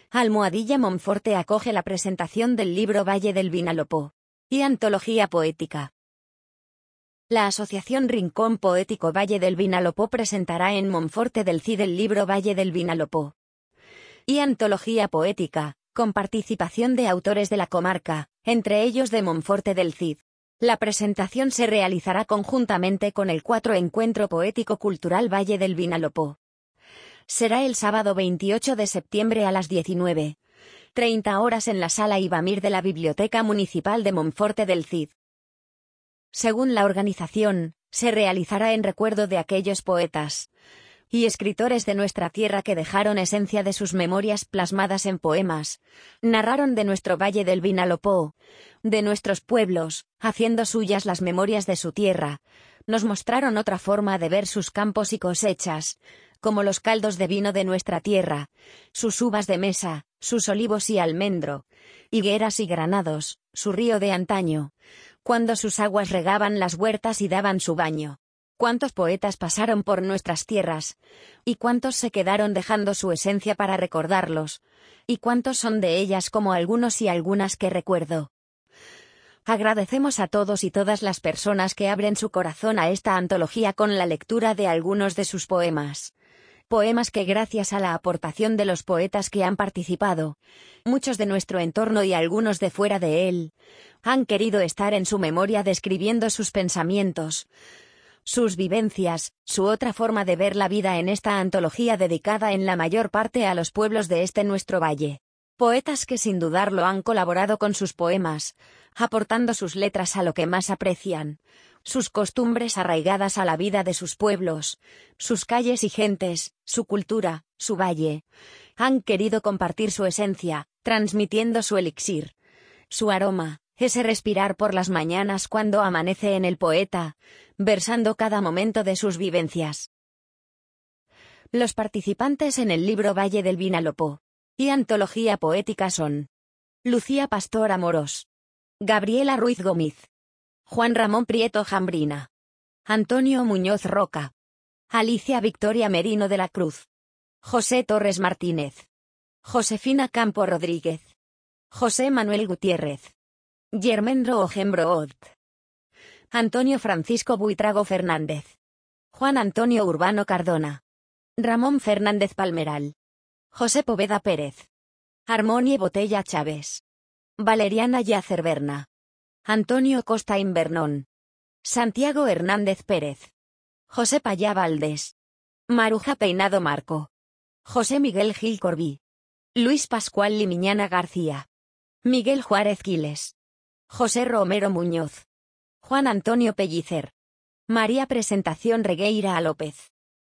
Almohadilla Monforte acoge la presentación del libro Valle del Vinalopó y Antología Poética. La Asociación Rincón Poético Valle del Vinalopó presentará en Monforte del Cid el libro Valle del Vinalopó y Antología Poética, con participación de autores de la comarca, entre ellos de Monforte del Cid. La presentación se realizará conjuntamente con el 4 Encuentro Poético Cultural Valle del Vinalopó. Será el sábado 28 de septiembre a las 19:30 horas en la Sala Ibamir de la Biblioteca Municipal de Monforte del Cid. Según la organización, se realizará en recuerdo de aquellos poetas y escritores de nuestra tierra que dejaron esencia de sus memorias plasmadas en poemas, narraron de nuestro Valle del Vinalopó, de nuestros pueblos, haciendo suyas las memorias de su tierra, nos mostraron otra forma de ver sus campos y cosechas, como los caldos de vino de nuestra tierra, sus uvas de mesa, sus olivos y almendro, higueras y granados, su río de antaño, cuando sus aguas regaban las huertas y daban su baño. Cuántos poetas pasaron por nuestras tierras, y cuántos se quedaron dejando su esencia para recordarlos, y cuántos son de ellas como algunos y algunas que recuerdo. Agradecemos a todos y todas las personas que abren su corazón a esta antología con la lectura de algunos de sus poemas. Poemas que gracias a la aportación de los poetas que han participado, muchos de nuestro entorno y algunos de fuera de él, han querido estar en su memoria describiendo sus pensamientos, sus vivencias, su otra forma de ver la vida en esta antología dedicada en la mayor parte a los pueblos de este nuestro valle. Poetas que sin dudarlo han colaborado con sus poemas, aportando sus letras a lo que más aprecian, sus costumbres arraigadas a la vida de sus pueblos, sus calles y gentes, su cultura, su valle. Han querido compartir su esencia, transmitiendo su elixir, su aroma, ese respirar por las mañanas cuando amanece en el poeta, versando cada momento de sus vivencias. Los participantes en el libro Valle del Vinalopó y Antología Poética son Lucía Pastor Amorós, Gabriela Ruiz Gómez, Juan Ramón Prieto Jambrina, Antonio Muñoz Roca, Alicia Victoria Merino de la Cruz, José Torres Martínez, Josefina Campo Rodríguez, José Manuel Gutiérrez, Yermendro Ojembro Odt, Antonio Francisco Buitrago Fernández, Juan Antonio Urbano Cardona, Ramón Fernández Palmeral, José Poveda Pérez, Armonie Botella Chávez, Valeriana Yacer Berna, Antonio Costa Invernón, Santiago Hernández Pérez, José Payá Valdés, Maruja Peinado Marco, José Miguel Gil Corbí, Luis Pascual Limiñana García, Miguel Juárez Quiles, José Romero Muñoz, Juan Antonio Pellicer, María Presentación Regueira López.